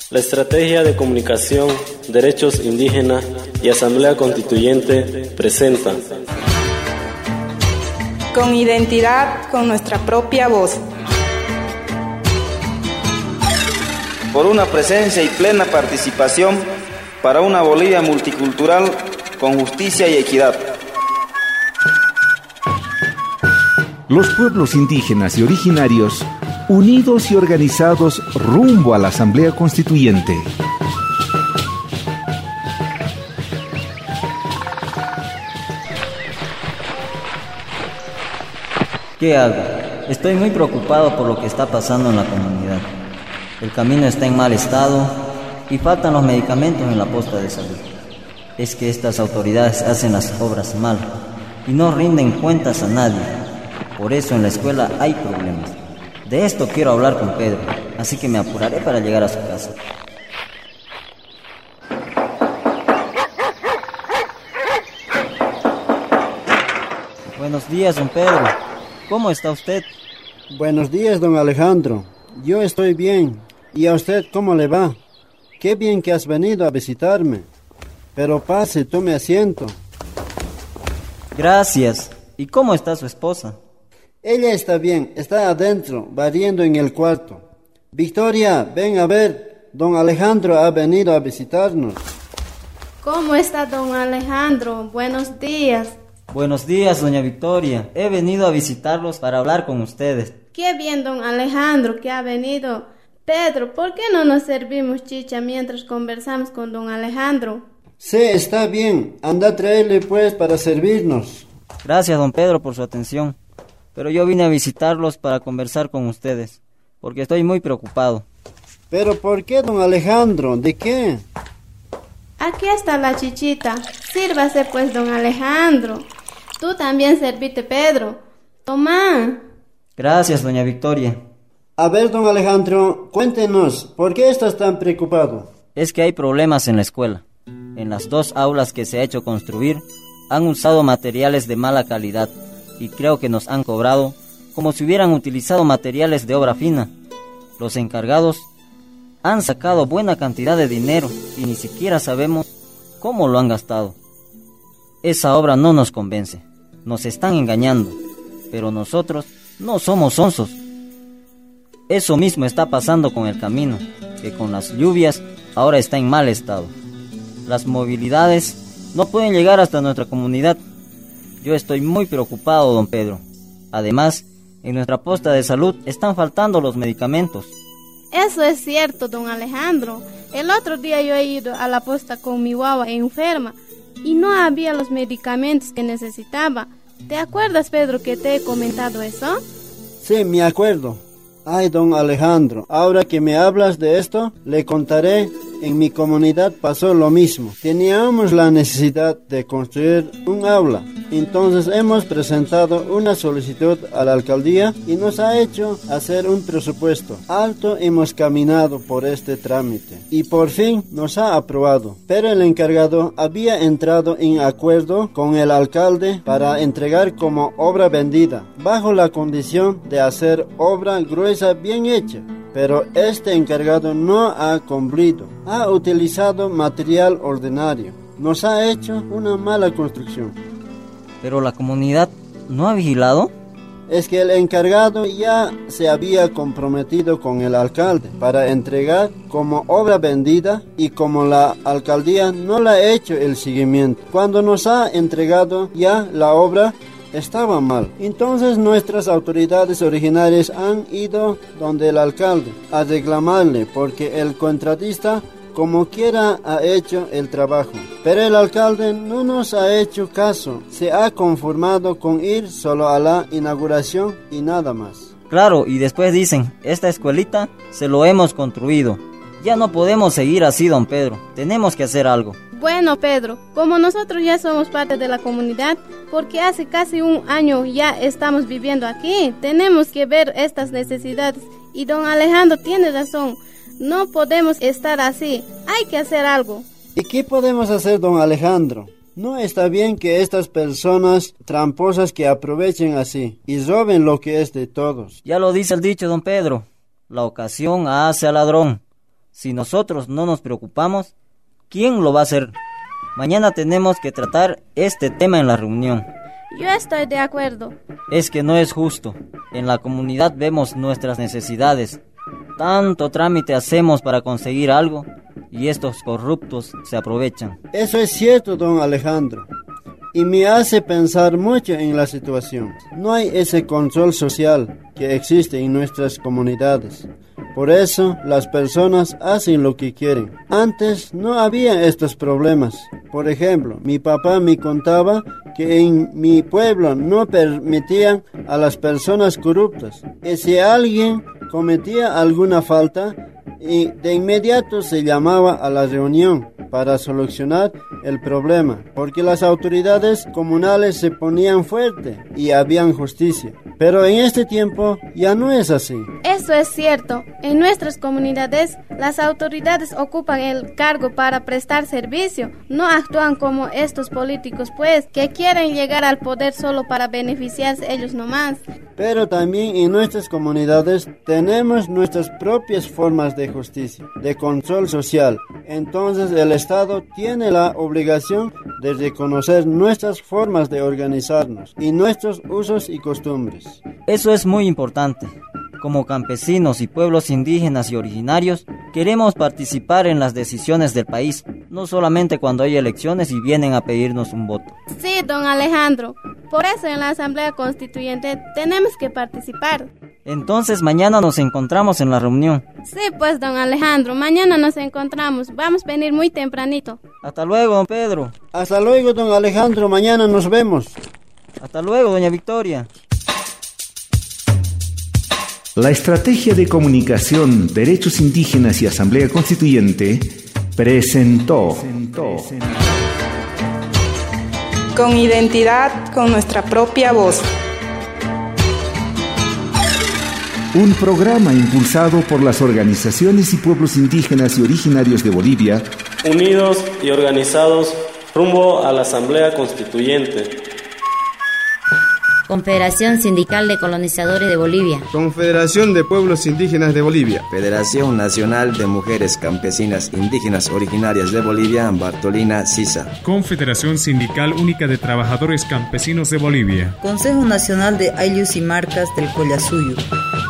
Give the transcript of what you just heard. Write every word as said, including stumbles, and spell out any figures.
La Estrategia de Comunicación, Derechos Indígenas y Asamblea Constituyente presenta Con identidad, con nuestra propia voz. Por una presencia y plena participación para una Bolivia multicultural con justicia y equidad. Los pueblos indígenas y originarios, unidos y organizados rumbo a la Asamblea Constituyente. ¿Qué hago? Estoy muy preocupado por lo que está pasando en la comunidad. El camino está en mal estado y faltan los medicamentos en la posta de salud. Es que estas autoridades hacen las obras mal y no rinden cuentas a nadie. Por eso en la escuela hay problemas. De esto quiero hablar con Pedro, así que me apuraré para llegar a su casa. Buenos días, don Pedro. ¿Cómo está usted? Buenos días, don Alejandro. Yo estoy bien. ¿Y a usted cómo le va? Qué bien que has venido a visitarme. Pero pase, tome asiento. Gracias. ¿Y cómo está su esposa? Ella está bien, está adentro, barriendo en el cuarto. Victoria, ven a ver, don Alejandro ha venido a visitarnos. ¿Cómo está don Alejandro? Buenos días. Buenos días, doña Victoria. He venido a visitarlos para hablar con ustedes. Qué bien, don Alejandro, que ha venido. Pedro, ¿por qué no nos servimos chicha mientras conversamos con don Alejandro? Sí, está bien. Anda a traerle pues para servirnos. Gracias, don Pedro, por su atención. Pero yo vine a visitarlos para conversar con ustedes, porque estoy muy preocupado. ¿Pero por qué, don Alejandro? ¿De qué? Aquí está la chichita. Sírvase pues, don Alejandro. Tú también servite, Pedro. Toma. Gracias, doña Victoria. A ver, don Alejandro, cuéntenos, ¿por qué estás tan preocupado? Es que hay problemas en la escuela. En las dos aulas que se ha hecho construir, han usado materiales de mala calidad. Y creo que nos han cobrado como si hubieran utilizado materiales de obra fina. Los encargados han sacado buena cantidad de dinero y ni siquiera sabemos cómo lo han gastado. Esa obra no nos convence, nos están engañando, pero nosotros no somos sonsos. Eso mismo está pasando con el camino, que con las lluvias ahora está en mal estado. Las movilidades no pueden llegar hasta nuestra comunidad. Yo estoy muy preocupado, don Pedro. Además, en nuestra posta de salud están faltando los medicamentos. Eso es cierto, don Alejandro. El otro día yo he ido a la posta con mi guagua enferma y no había los medicamentos que necesitaba. ¿Te acuerdas, Pedro, que te he comentado eso? Sí, me acuerdo. Ay, don Alejandro, ahora que me hablas de esto, le contaré. En mi comunidad pasó lo mismo. Teníamos la necesidad de construir un aula. Entonces hemos presentado una solicitud a la alcaldía y nos ha hecho hacer un presupuesto. Alto hemos caminado por este trámite y por fin nos ha aprobado. Pero el encargado había entrado en acuerdo con el alcalde para entregar como obra vendida, bajo la condición de hacer obra gruesa bien hecha. Pero este encargado no ha cumplido. Ha utilizado material ordinario. Nos ha hecho una mala construcción. ¿Pero la comunidad no ha vigilado? Es que el encargado ya se había comprometido con el alcalde para entregar como obra vendida y como la alcaldía no le ha hecho el seguimiento. Cuando nos ha entregado ya la obra, estaba mal. Entonces nuestras autoridades originarias han ido donde el alcalde a reclamarle porque el contratista como quiera ha hecho el trabajo. Pero el alcalde no nos ha hecho caso. Se ha conformado con ir solo a la inauguración y nada más. Claro, y después dicen, esta escuelita se lo hemos construido. Ya no podemos seguir así, don Pedro. Tenemos que hacer algo. Bueno, Pedro, como nosotros ya somos parte de la comunidad, porque hace casi un año ya estamos viviendo aquí, tenemos que ver estas necesidades. Y don Alejandro tiene razón, no podemos estar así, hay que hacer algo. ¿Y qué podemos hacer, don Alejandro? No está bien que estas personas tramposas que aprovechen así y roben lo que es de todos. Ya lo dice el dicho, don Pedro, la ocasión hace al ladrón. Si nosotros no nos preocupamos, ¿quién lo va a hacer? Mañana tenemos que tratar este tema en la reunión. Yo estoy de acuerdo. Es que no es justo. En la comunidad vemos nuestras necesidades. Tanto trámite hacemos para conseguir algo y estos corruptos se aprovechan. Eso es cierto, don Alejandro. Y me hace pensar mucho en la situación. No hay ese control social que existe en nuestras comunidades. Por eso las personas hacen lo que quieren. Antes no había estos problemas. Por ejemplo, mi papá me contaba que en mi pueblo no permitían a las personas corruptas. Y si alguien cometía alguna falta, y de inmediato se llamaba a la reunión para solucionar el problema, porque las autoridades comunales se ponían fuerte y habían justicia. Pero en este tiempo ya no es así. Eso es cierto. En nuestras comunidades, las autoridades ocupan el cargo para prestar servicio. No actúan como estos políticos, pues, que quieren llegar al poder solo para beneficiarse ellos nomás. Pero también en nuestras comunidades tenemos nuestras propias formas de justicia, de control social. Entonces el Estado tiene la obligación de reconocer nuestras formas de organizarnos y nuestros usos y costumbres. Eso es muy importante. Como campesinos y pueblos indígenas y originarios, queremos participar en las decisiones del país, no solamente cuando hay elecciones y vienen a pedirnos un voto. Sí, don Alejandro. Por eso en la Asamblea Constituyente tenemos que participar. Entonces mañana nos encontramos en la reunión. Sí, pues, don Alejandro, mañana nos encontramos. Vamos a venir muy tempranito. Hasta luego, don Pedro. Hasta luego, don Alejandro, mañana nos vemos. Hasta luego, doña Victoria. La Estrategia de Comunicación, Derechos Indígenas y Asamblea Constituyente presentó, presentó. Con identidad, con nuestra propia voz. Un programa impulsado por las organizaciones y pueblos indígenas y originarios de Bolivia, unidos y organizados rumbo a la Asamblea Constituyente. Confederación Sindical de Colonizadores de Bolivia. Confederación de Pueblos Indígenas de Bolivia. Federación Nacional de Mujeres Campesinas Indígenas Originarias de Bolivia, Bartolina Sisa. Confederación Sindical Única de Trabajadores Campesinos de Bolivia. Consejo Nacional de Ayllus y Marcas del Collasuyo.